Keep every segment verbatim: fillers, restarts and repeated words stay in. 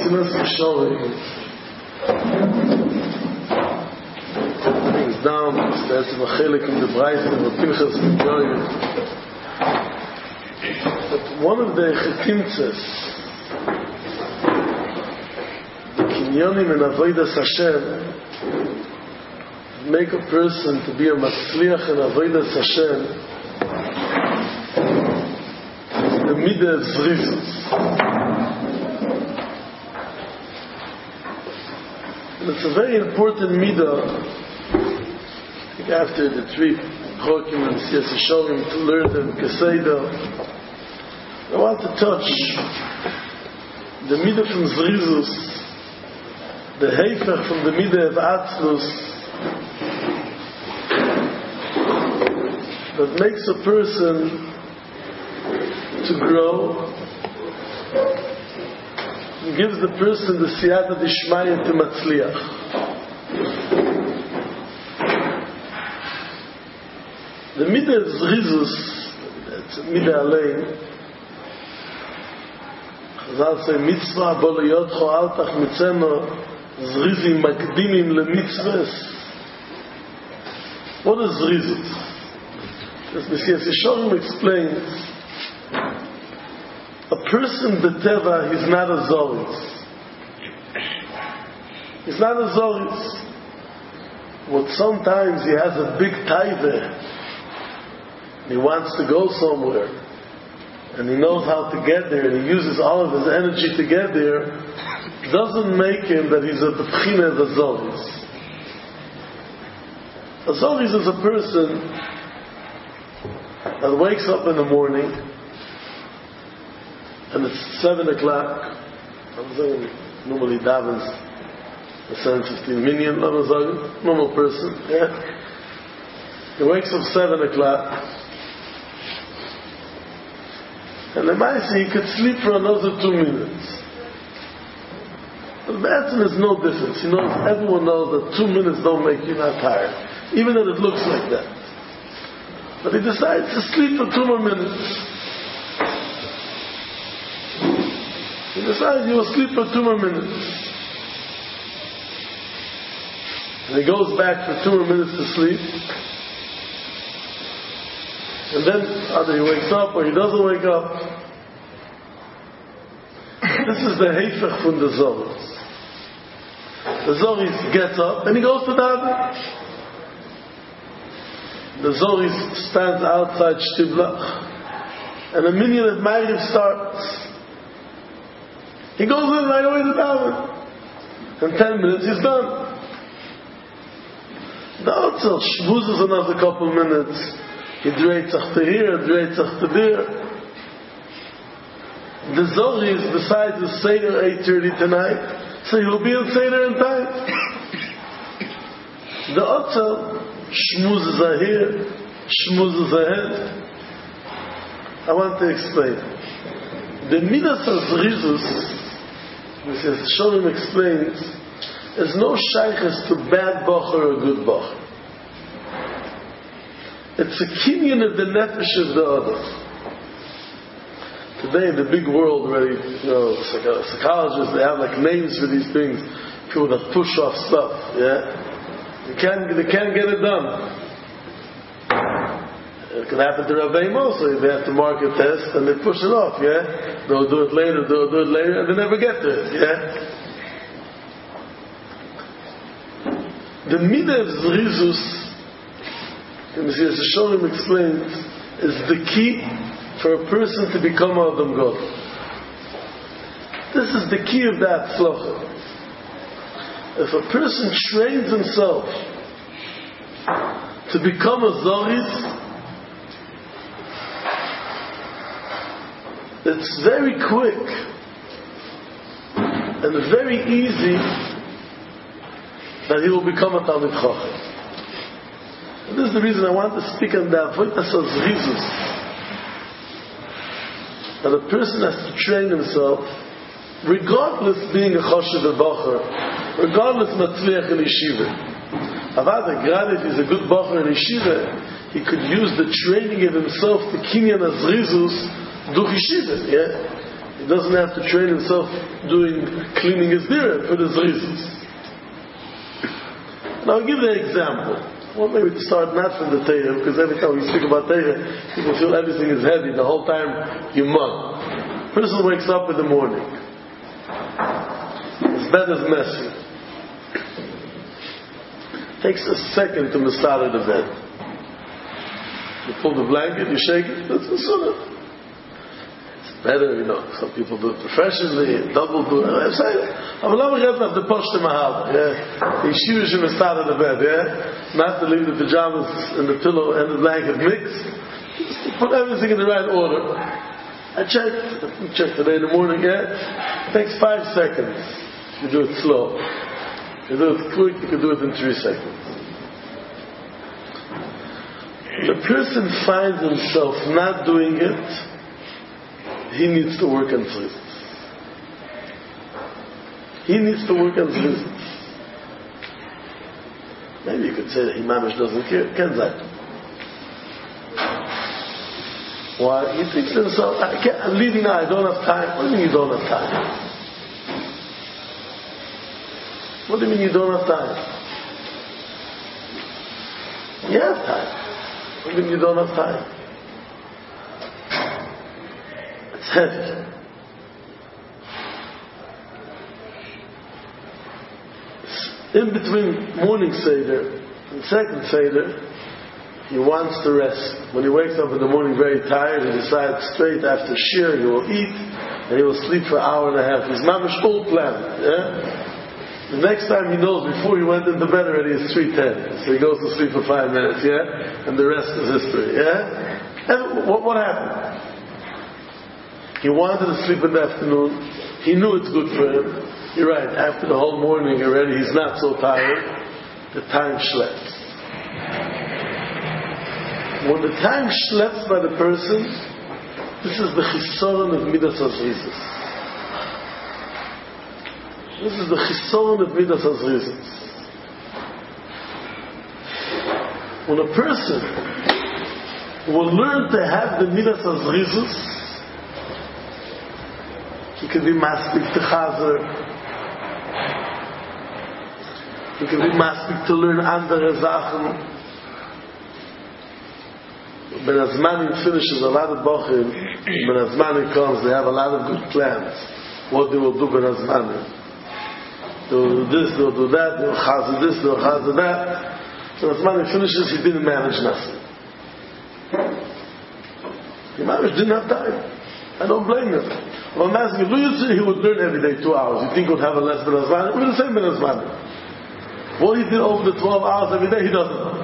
Mesilas Yesharim brings down there's a chelik in the Braisa of Pinchas and Joel. But one of the chetimtzes, the kinyonim and avodas Hashem, make a person to be a matzliach and avodas Hashem, is the midah of zrizus. And it's a very important midah. After the three chokim and Mesilas Yesharim to learn them Keseda, I want to touch the midah from zrizus, the heifach from the midah of atzlus, that makes a person to grow and gives the person the siyata d'ishmaya to matzliach. The midah of zrizus, it's a midah alein. Chazal say, mitzvah bo liyotcho altach mitzeno zrizim makdimim lemitzvahs. What is zrizus? As Mesilas Yesharim explains, a person b'teva, he's not a zoris. He's not a zoris. What sometimes he has a big taiveh, he wants to go somewhere, and he knows how to get there, and he uses all of his energy to get there, doesn't make him that he's a b'china of a zoris. A zoris is a person that wakes up in the morning, and it's seven o'clock. I'm saying normally davens a seven fifteen minyan, normal person. Yeah, he wakes up seven o'clock. And the Maisi, he could sleep for another two minutes. But the B'atzim is no difference. You know, everyone knows that two minutes don't make you not tired, even if it looks like that. But he decides to sleep for two more minutes. He decides he will sleep for two more minutes. And he goes back for two more minutes to sleep. And then either he wakes up or he doesn't wake up. This is the heifach from the zoris. The zoris gets up and he goes to daven. The zoris stands outside Shtiblach, and the minyan of Ma'ariv starts. He goes in right away to daven. In ten minutes he's done. The Otzel shvuzes another couple minutes. He dreht sich to here, dreht sich to there. The Zohri is besides the Seder eight thirty tonight, so he will be in Seder in time. The Otzel shmuzes are here, shmuzes ahead. I want to explain. The midas of Zrizus, Mesilas Yesharim explains, is no shaykhs to bad bocher or good bocher. It's a kinyan of the nefesh of the other. Today in the big world already, you know, psychologists, they have like names for these things. People that push off stuff, yeah? They can't, they can't get it done. It can happen to Rabbeim also. They have to mark a test and they push it off, yeah? They'll do it later, they'll do it later, and they never get to it, yeah? The midah of Zrizus, Mesilas Yesharim explains, is the key for a person to become Adam God. This is the key of that tzlacha. If a person trains himself to become a zoris, it's very quick and very easy that he will become a Talmid Chacham. And this is the reason I want to speak on the avodas zrizus. That a person has to train himself, regardless being a choshev bacher, regardless matzliach in yeshiva. Avada, grad if he's a good bacher in yeshiva, he could use the training of himself to kinyan zrizus durch yeshiva. Yeah, he He doesn't have to train himself doing cleaning his dira for his reasons. And I'll give you an example. Well, maybe to start not from the Torah, because every time we speak about Torah, people feel everything is heavy. The whole time you mug. Person wakes up in the morning. His bed is messy. Takes a second to masada the bed. You pull the blanket, you shake it, that's the sunnah. Better, you know, some people do it professionally, double do it. I'm saying, I'm not going to the posh to mahal. Yeah. The yeshiva should start in the bed, yeah? Not to leave the pajamas and the pillow and the blanket mixed. Just put everything in the right order. I checked, I checked today in the morning, yeah? It takes five seconds. You do it slow. You do it quick, you can do it in three seconds. The person finds himself not doing it, he needs to work on his reasons. He needs to work on his reasons. Maybe you could say that Imamish doesn't care. Can't that? Why? He thinks to himself, I can't, I'm leaving now, I don't have time. What do you mean you don't have time? What do you mean you don't have time? You have time. What do you mean you don't have time? It's heavy. In between morning Seder and second Seder, he wants to rest. When he wakes up in the morning very tired, he decides straight after Shir he will eat and he will sleep for an hour and a half. His mamish all planned. Yeah? The next time he knows, before he went into bed already, it's three ten. So he goes to sleep for five minutes, yeah? And the rest is history, yeah? And what, what happened? He wanted to sleep in the afternoon. He knew it's good for him. You're right, after the whole morning already, he's not so tired. The time schleps. When the time schleps by the person, this is the chisoron of Midas HaZrizis. This is the chisoron of Midas HaZrizis. When a person will learn to have the Midas HaZrizis, he can be maspik to chazer. He can be maspik to learn andere Sachen. When Azmani finishes a lot of bochim, when Azmani comes, they have a lot of good plans. What they will do when Azmani. They will do this, they will do that, they will chazer this, they will chazer that. When Azmani finishes, he didn't manage nothing. He managed, didn't have time. I don't blame him. Well, I'm asking, do you say he would learn every day two hours? You think he would have a less Ben Azmani? We're the same Ben Azmani. What he did over the twelve hours every day, he doesn't know.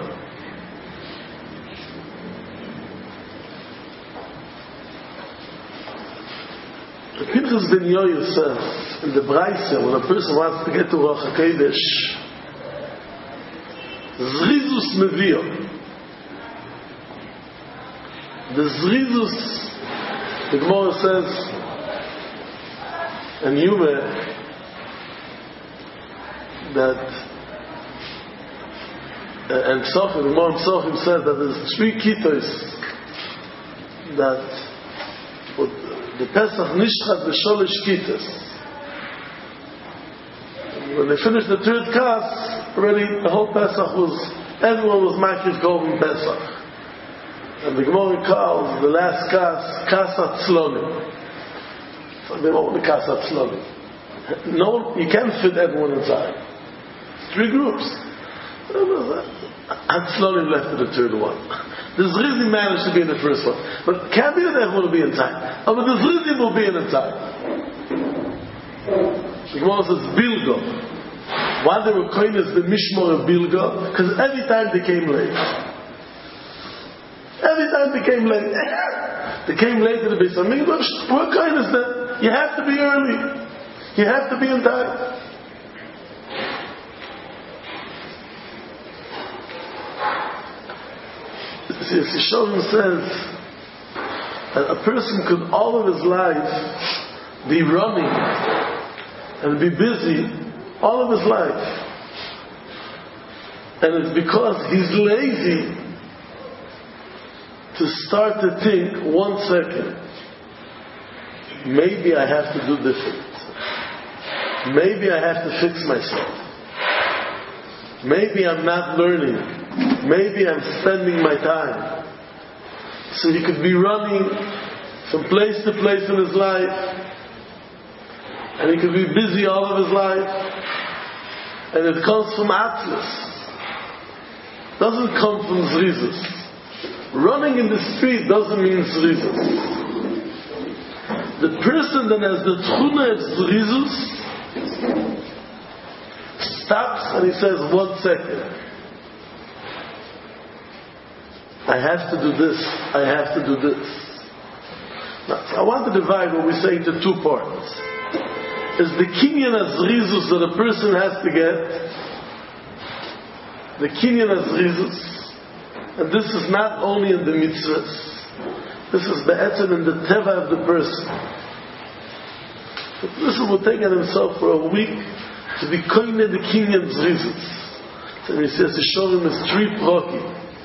The Pinchas Ben Yoyer says in the Braisa, when a person wants to get to Ruach HaKodesh, Zrizus Mevio. The Zrizus, the Gemara says, and Yume, that, uh, and Sofim, the Gemara Sofim says that there's three kitos that the Pesach Nishchat B'Sholish Kitas. When they finished the third kas, already the whole Pesach was, everyone was Makriv Golden Pesach. And the Gemara calls the last kas, Kasat Tzlonim. So they want the Kasat Tzlonim. No, you can't fit everyone inside. Three groups. And Tzlonim left to the third one. The Zrizi managed to be in the first one. But it can't be that everyone will be inside. Oh, but the Zrizi will be inside. The Gemara says Bilgo. Why they were coined as the Mishmor of Bilgo? Because every time they came late. Every time they came late. They came late to the Beis HaMikdash. What kind is that? You have to be early. You have to be in time. Yeshua says that a person could all of his life be running and be busy all of his life, and it's because he's lazy to start to think one second. maybe I have to do different. Maybe I have to fix myself. Maybe I'm not learning. Maybe I'm spending my time. So he could be running from place to place in his life, and he could be busy all of his life, and it comes from Atzlus. Doesn't come from Zrizus. Running in the street doesn't mean Zrizus. The person that has the Tchuna of Zrizus stops and he says, one second. I have to do this. I have to do this. Now, I want to divide what we say into two parts. Is the kinyan of Zrizus that a person has to get. The kinyan of Zrizus. And this is not only in the mitzvahs. This is the etzem in the teva of the person. The person will take on himself for a week to be koine the kinyan of Zrizus. So he says to show him his three proki.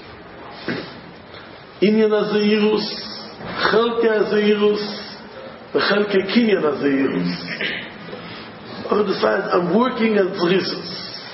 Inyan HaZeirus, Chelke HaZeirus, the Chelke Kinyan HaZeirus. Or decides, I'm working on Zrizus.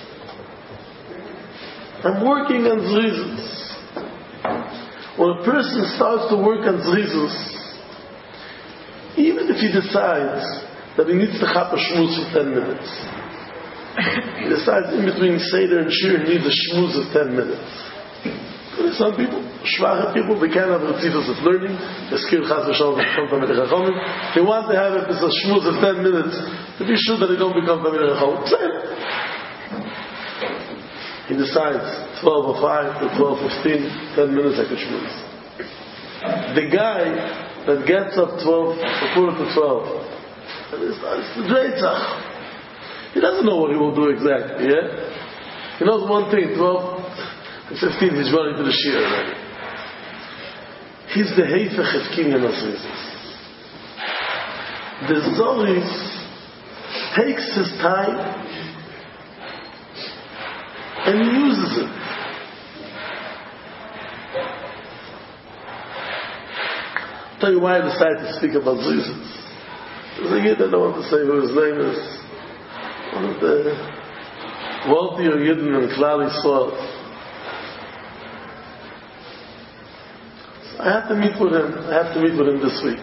I'm working on Zrizus. When a person starts to work on Zrizus, even if he decides that he needs to chap a shmuz for ten minutes, he decides in between Seder and Shir he needs a shmuz of ten minutes. Some people, schwache people, they can't have recitas of learning. They skill chas v'shalom to become Tamid Chachamim. They want to have it as a shmuz of ten minutes to be sure that they don't become Tamid Chachamim. He decides twelve oh five to twelve fifteen, ten minutes like a shmuz. The guy that gets up twelve, a quarter to twelve, and it's, it's the Dreitzach. He doesn't know what he will do exactly, yeah? He knows one thing, twelve and fifteen, he's running to the Shir already. He's the Heifech of Kinyan HaZrizus. The Zoris takes his time and he uses it. I'll tell you why I decided to speak about Zrizus. There's a Yid, I don't want to say who his name is, one of the wealthier Yidden in Klal Yisrael. I have to meet with him. I have to meet with him this week.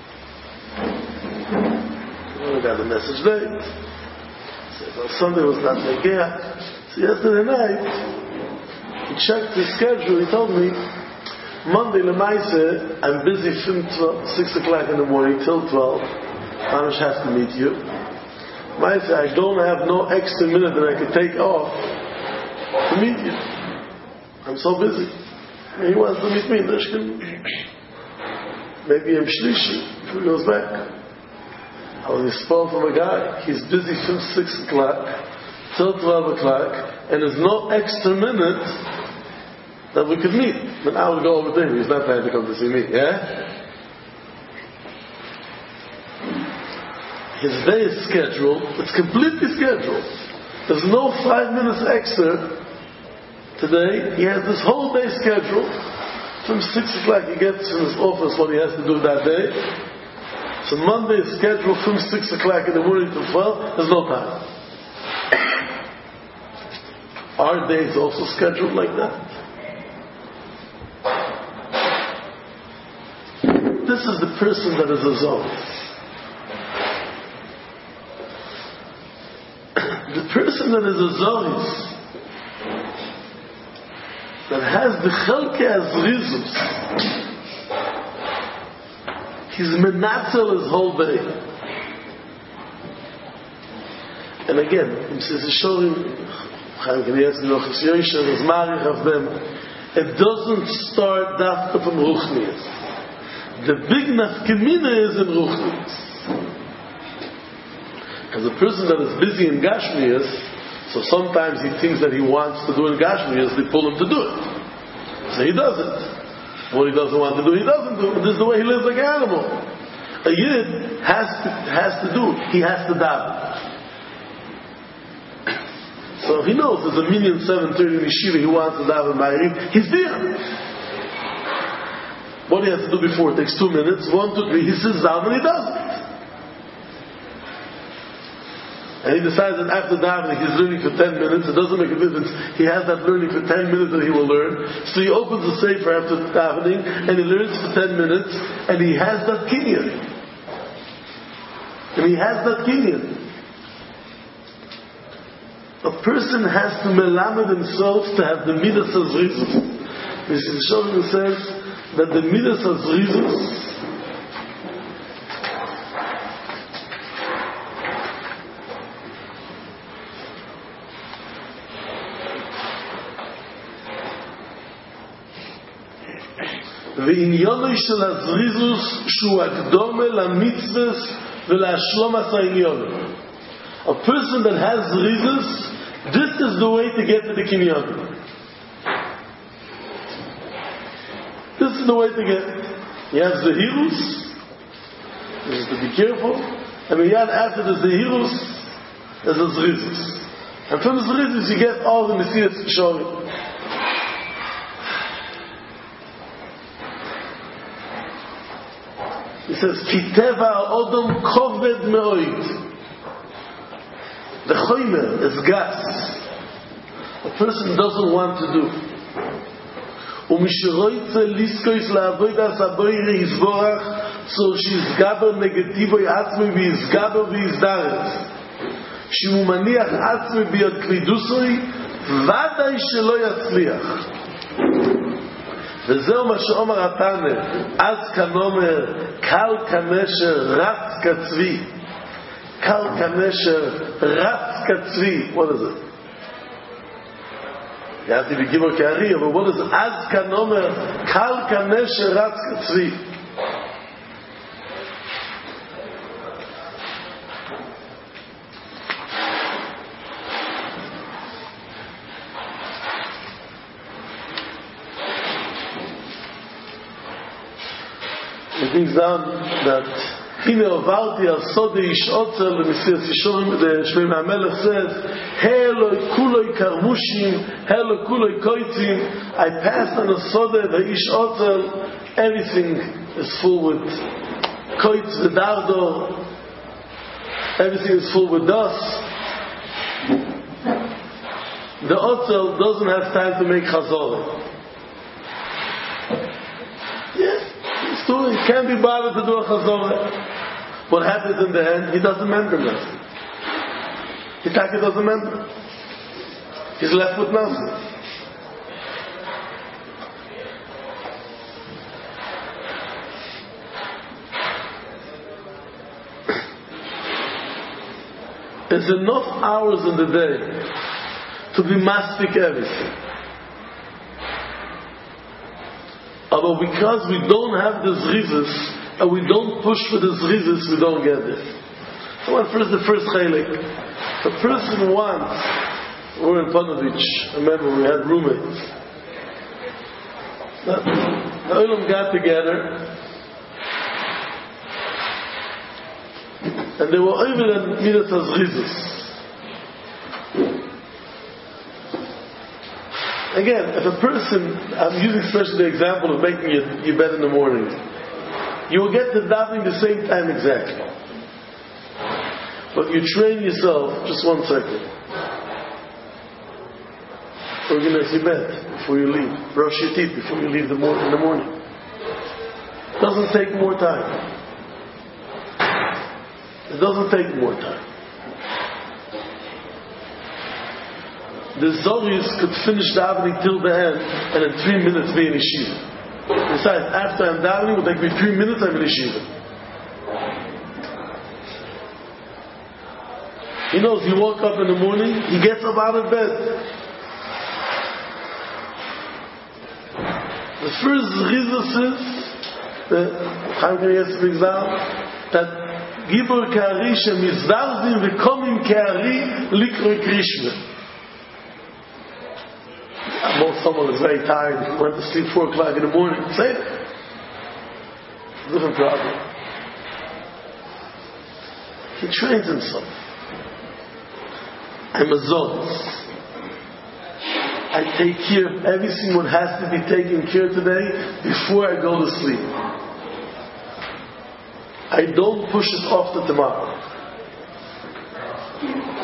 I got a message late. Said, well, Sunday was not my gap. So yesterday night, he checked his schedule. He told me, Monday, Lemaise, I'm busy from six o'clock in the morning till twelve. I just have to meet you. Lemaise, I don't have no extra minute that I could take off to meet you. I'm so busy. He wants to meet me in Rishkin. Maybe in Shlishi, if he goes back. I was spoiled from a guy. He's busy from six o'clock till twelve o'clock, and there's no extra minute that we could meet. Then I would go over to him. He's not trying to come to see me, yeah? His day is scheduled. It's completely scheduled. There's no five minutes extra. Today, he has this whole day scheduled. From six o'clock he gets from his office what he has to do that day. So Monday is scheduled from six o'clock in the morning to twelve. There's no time. Our day is also scheduled like that. This is the person that is a zone. The person that is a zone that has the Chelke HaZrizus, he's menatzel his whole day. And again, he says, it doesn't start dafka from Ruchnias. The big nafkemina is in Ruchnias. Because a person that is busy in Gashmias, so sometimes he thinks that he wants to do in Gashmias, they pull him to do it. So he does it. What he doesn't want to do, he doesn't do. This is the way he lives like an animal. A Yid has to, has to do, he has to daven. So he knows there's a minyan seven thirty in Yeshiva, he wants to daven Ma'ariv, he's there. What he has to do before, it takes two minutes, one, two, three, he says daven, he does it. and he decides that after davening he's learning for ten minutes, it doesn't make a difference. He has that learning for ten minutes that he will learn. So he opens the sefer after davening and he learns for ten minutes, and he has that kinyan. And he has that kinyan. A person has to melamed himself to have the midas hazrizus. Mister Sholem says that the midas hazrizus ועניונו של הזריזוס שהוא הקדומה למצווס ולהשלמת העניון. A person that has zrizus, this is the way to get to the kinyan. This is the way to get. You have zehirus, this is to be careful, and when you have after the zehirus, there's a zrizus. And from the zrizus you get all the mesiyas shorim. He says, Kiteva odom koved me'oid. The choymer is gas. A person doesn't want to do. U'mishiroitze liskois la'avodas aboyre yizborach, so she'izgaber negativo yatzmi v'yizgaber v'yizdaret. She'u maniach atzmi b'yad klidusoi, vadai shelo yatzliach. וזהו מה שאומר התנא, אז כנומר, קל כנשר, רץ כצבי. קל כנשר, רץ כצבי. What is it? You have to be given כערי, but what is it? אז כנומר, קל כנשר, רץ כצבי. It brings down that Hine Ovalti al Sode Ish Otzer L'Mesiyas Yishorim, the Shlomo HaMelech says, Heloi kuloi karmushim, Heloi kuloi koitzim. I passed on a Sode, the Ish Otzer, everything is full with koitz, v'dardo, everything is full with dust. The Otzer doesn't have time to make chazorah. Yes. He can't be bothered to do a chazorah. What happens in the end? He doesn't mend them. He doesn't mend them. He's left with nothing. There's enough hours in the day to be mastic everything. Although because we don't have the zrizus and we don't push for the zrizus, we don't get it. So what first the first chaylik? The person wants. We were in Panovich. Remember, we had roommates. The Olam got together, and they were over in midas hazrizus. Again, if a person, I'm using especially the example of making your, your bed in the morning, you will get to davening the same time exactly. But you train yourself, just one second. Organize your bed before you leave. Brush your teeth before you leave the mor- in the morning. It doesn't take more time. It doesn't take more time. The Zoris could finish davening till the end and in three minutes be in yeshiva. Besides, after I'm davening, it will take me three minutes, I'm in yeshiva. He knows he woke up in the morning, he gets up out of bed. The first rizus is, the Chaim Kanievsky brings down, that Gibor Ka'ari shemizdavzim v'komim Ka'ari likroi krishma. Most someone is very tired, he went to sleep four o'clock in the morning. Say it. Different problem. He trains himself. I'm a zon. I take care of everything what has to be taken care of today before I go to sleep. I don't push it off to tomorrow.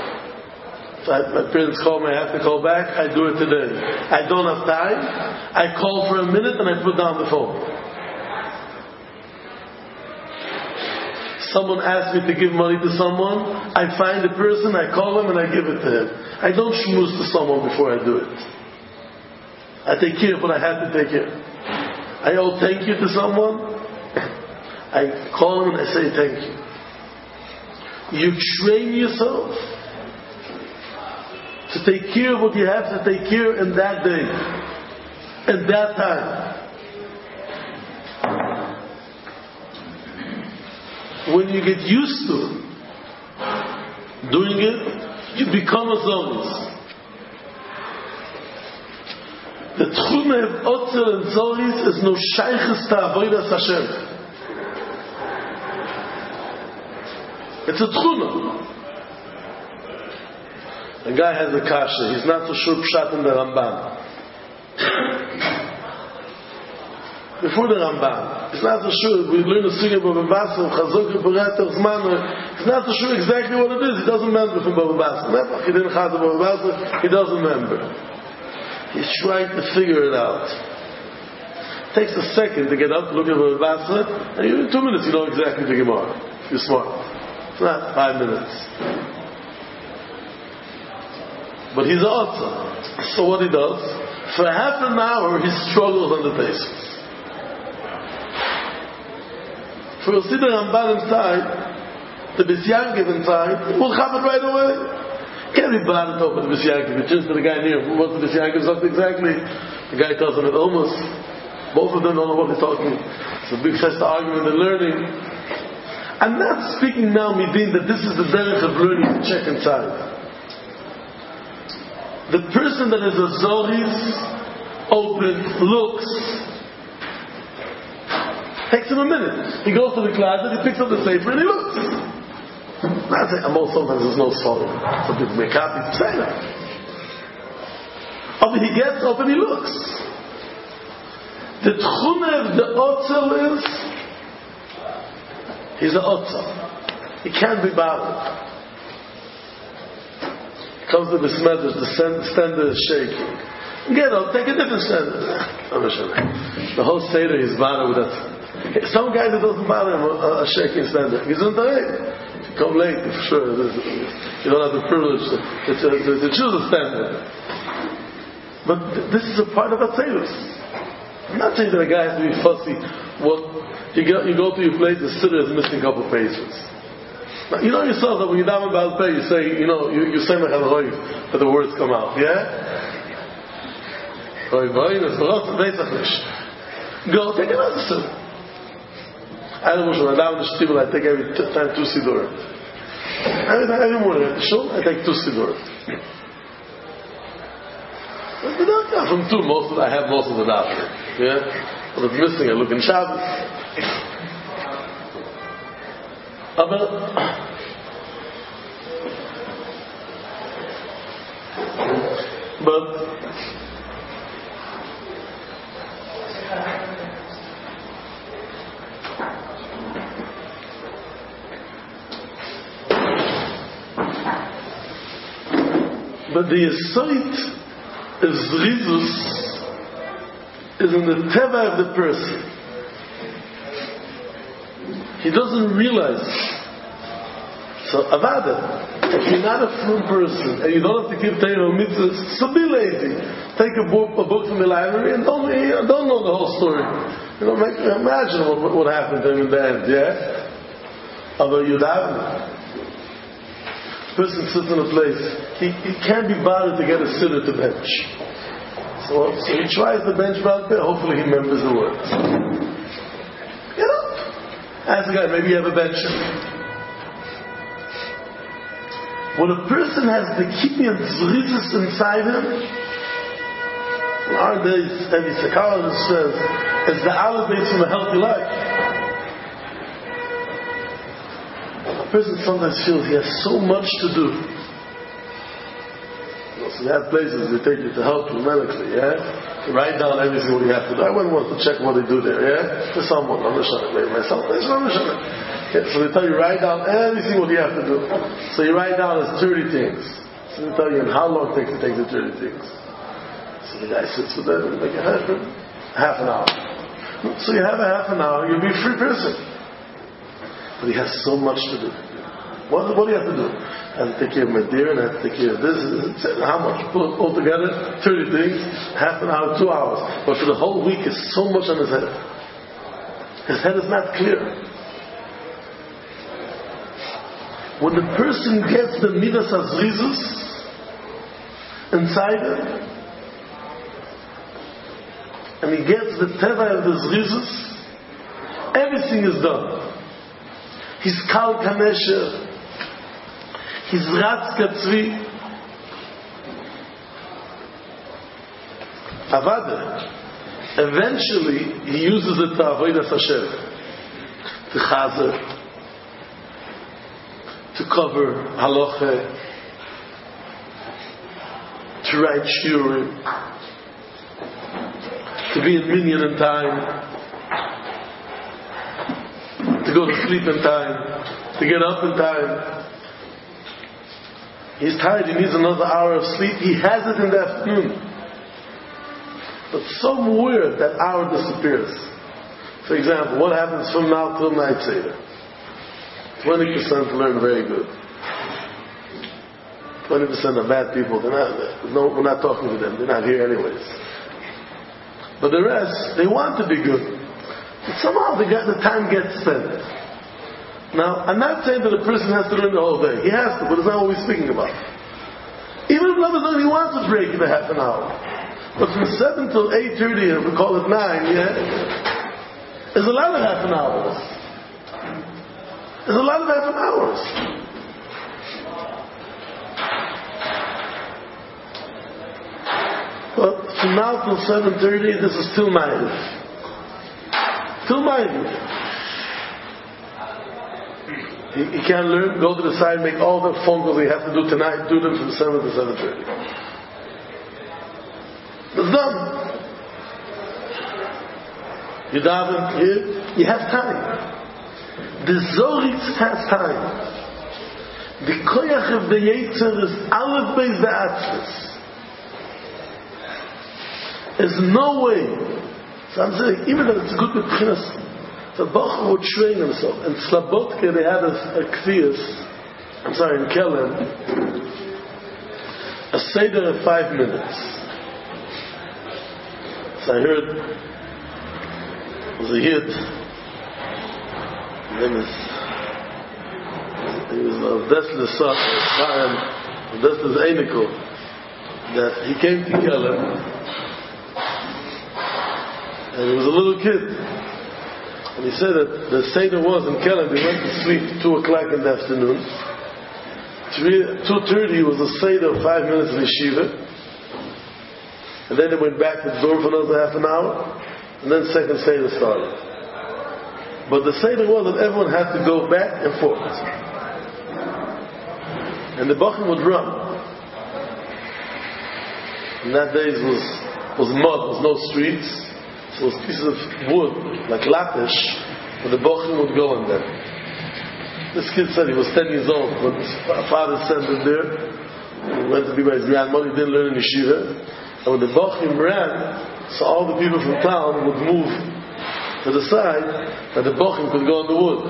I, my parents call me, I have to call back, I do it today. I don't have time, I call for a minute and I put down the phone. Someone asks me to give money to someone, I find the person, I call him and I give it to him. I don't schmooze to someone before I do it. I take care of what I have to take care of. I owe thank you to someone, I call him and I say thank you. You train yourself to take care of what you have to take care of in that day, in that time. When you get used to doing it, you become a zoris. The tchune of Otzer and Zoris is no shaykhis to avodas Hashem. It's a tchune. A guy has a kasha. He's not so sure pshat in the Ramban. Before the Ramban, he's not so sure. We learn the sugya of Baba Basra, Chazok, Berat, Zman. He's not so sure exactly what it is. He doesn't remember from Baba Basra. He didn't have Baba Basra. He doesn't remember. He's trying to figure it out. It takes a second to get up, look at Baba Basra, and in two minutes you know exactly the Gemara. You're smart. It's not five minutes. But he's an author. So what he does, for half an hour he struggles on the basics. For you'll see the Ramban inside, the Bisyankiv inside, we'll have it right away. Can't be bothered to open the Bisyankiv. It turns to the guy near him. What's the Bisyankiv? Something exactly. The guy tells him it almost. Both of them don't know what they're talking. It's a big fest argument and learning. I'm not speaking now, Midin, that this is the derech of learning to check inside. The person that is a Zoris, open, looks, takes him a minute. He goes to the closet, he picks up the sefer, and he looks. Not saying, I'm also sometimes there's no solid. Some people make copies, say that. But he gets up and he looks. The tchune of the Otzel is, he's an Otzel. He can't be bothered. Comes to the smeders, the standard is shaking. Get up, take a different standard. The whole Seder is bothered with that. Some guys it doesn't bother him, a, a shaking standard. He's on time. Come late, for sure. You don't have the privilege to, to, to, to choose a standard. But th- this is a part of Atzerus. I'm not saying that a guy has to be fussy. Well, you go, you go to your place, the Siddur is missing a couple pages. Now, you know yourself that when you daven Baal Peh, you say, you know, you, you say Mechal Roiv, that the words come out, yeah? Roiv Roiv, it's Baruch, Beizach Nish. Go, take another Siddur. I don't know, when I daven the Shtibel, I take every t- time two Siddur. Every time, every morning at the shul, I take two Siddur. But the daven, from two, most of, I have most of the daven, yeah? But if missing, I look in Shabbos. Aber but but the aside of Zrizus is in the teva of the person. He doesn't realize. So, Avada, if you're not a frum person and you don't have to keep Torah mitzvahs, so be lazy. Take a book, a book from the library and don't, don't know the whole story. You know, make, imagine what, what happened to him in the end, yeah? Although you'd have person sits in a place, he, he can't be bothered to get a sitter to bench. So, so he tries the bench out there, hopefully he remembers the words. Get up. Ask the guy, maybe you have a bench. When a person has the kidney of Zrizus inside him, in our days, every psychologist says, it's the elevates from a healthy life. A person sometimes feels he has so much to do. So you have places they take you to help you medically, yeah? You write down everything what you have to do. I wouldn't want to check what they do there, yeah? To someone, I'm not sure, maybe myself, I'm not sure. Yeah, so they tell you write down everything what you have to do. So you write down as thirty things. So they tell you in how long it takes to take the thirty things. So the guy sits with them like a half, half an hour. So you have a half an hour, you'll be a free person. But he has so much to do. What, what do you have to do? I have to take care of my deer, and I have to take care of this. How much? All together, thirty things, half an hour, two hours. But for the whole week, is so much on his head. His head is not clear. When the person gets the midas hazrizus inside him, and he gets the teva of the zrizus, everything is done. He's kal kanesher, he's ratz katzvi, avada. Eventually, he uses it to avodas Hashem, to chazer, to cover halacha, to write shiurim, to be in minyan in time, to go to sleep in time, to get up in time. He's tired, he needs another hour of sleep. He has it in the afternoon. But somewhere that hour disappears. For example, what happens from now till night Seder? twenty percent learn very good. twenty percent are bad people. They're not, no, we're not talking to them. They're not here anyways. But the rest, they want to be good. But somehow they got, the time gets spent. Now, I'm not saying that a person has to learn the whole day. He has to, but it's not what we're speaking about. Even if Lamazon, he wants to break in a half an hour. But from seven till eight thirty, if we call it nine, yeah, there's a lot of half an hours. There's a lot of half an hours. But from now till seven thirty, this is till nine. Till nine. He, he can't learn, go to the side, make all the phone calls he has to do tonight, do them from seven to seven thirty. It's done. You daven here, you have time. The Zoritz has time. The koyach of the Yetzer is aleph beis the atzvus. There's no way. So I'm saying, even though it's good with Pchinas, the Bach would train himself. In Slabodka they had a, a kfiyas, I'm sorry, in Kelem, a Seder of five minutes. So I heard, it was a hit, his name is, he was of Desler Sach, of Desler Einiko, that he came to Kelem, and he was a little kid. And he said that the Seder was in Kelem, they went to sleep two o'clock in the afternoon. two thirty was a Seder of five minutes in Yeshiva. And then they went back to the door for another half an hour. And then second Seder started. But the Seder was that everyone had to go back and forth. And the Bachim would run. In that days was, was mud, was no streets. So it was pieces of wood, like latish, where the Bochum would go in there. This kid said he was ten years old when his father sent him there. He went to be by his grandmother, he didn't learn in yeshiva. And when the Bochum ran, so all the people from town would move to the side, that the Bochum could go in the wood.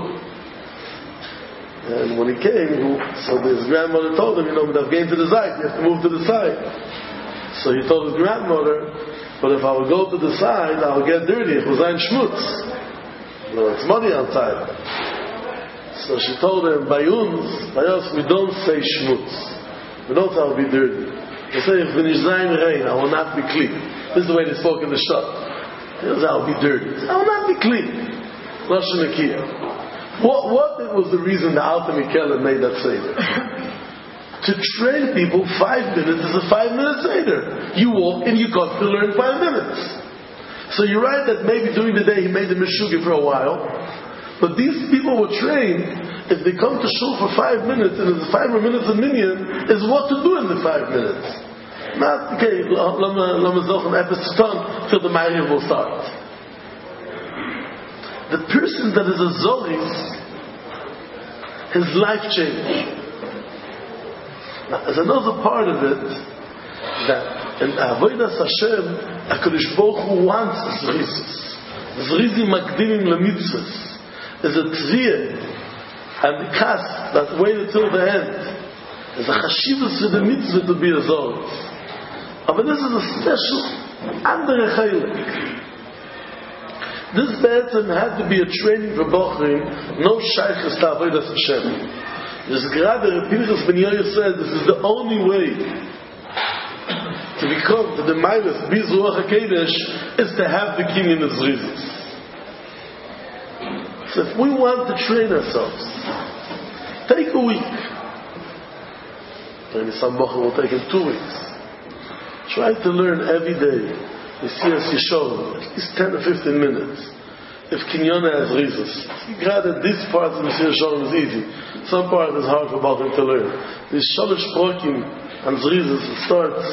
And when he came, so his grandmother told him, you know, without getting to the side, you have to move to the side. So he told his grandmother, but if I would go to the side, I would get dirty. It was ein schmutz. No, it's muddy outside. So she told him, by uns, by us, we don't say schmutz. We don't say I will be dirty. We say, if when it's zayin rain, I will not be clean. This is the way they spoke in the shop. They say, I will be dirty. I will not be clean. Lashon Nakiya. What, what was the reason the Alter Mikela made that Seder? To train people, five minutes is a five minute Seder. You walk and you got to learn five minutes. So you're right that maybe during the day he made the Meshuggah for a while, but these people were trained, if they come to shul for five minutes and it's five more minutes a minyan, is what to do in the five minutes. Not, okay, lama zochen episton till the Ma'ariv will start. The person that is a Zoris, his life changed. There's another part of it that in Avodas Hashem, HaKadosh Baruch Hu wants zrizus. Zrizi makdimin lemitzvahs. There's a tzviyah and the kas that waited till the end. There's a chashivus for the mitzvah to be a zot. But this is a special andere chaylik. This be'etzem had to be a training for Bochrim, no shaykhis to Avodas Hashem. There's gerade Pinchas ben Yair said this is the only way to become to the Meiles Bizuach HaKadosh is to have the king in the zrizis. So if we want to train ourselves, take a week. Maybe some Bochrim will take him two weeks. Try to learn every day. You see us Yisholim, at least ten or fifteen minutes. If Kinyana has rizos, you got that this part of the Yisholim is easy. Some part is hard for Bochrim to learn. This Shalosh Prokim and Zrizos, it starts.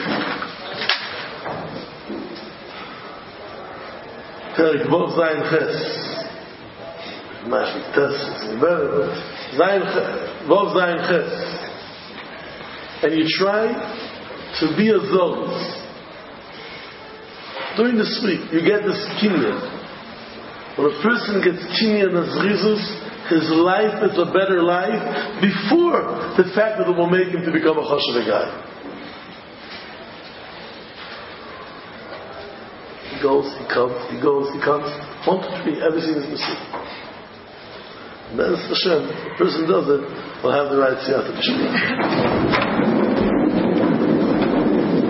Perek Vov Zayin Ches. Mashik Tes, Zayin Vov Zayin Ches. And you try to be a Zos. During this week, you get this kinyan. When a person gets kinyan as Zrizus, his life is a better life before the fact that it will make him to become a chashuv guy. He goes, he comes, he goes, he comes. One, two, three, everything is missing. And then Hashem, the person does it, will have the right siyata b'shvili.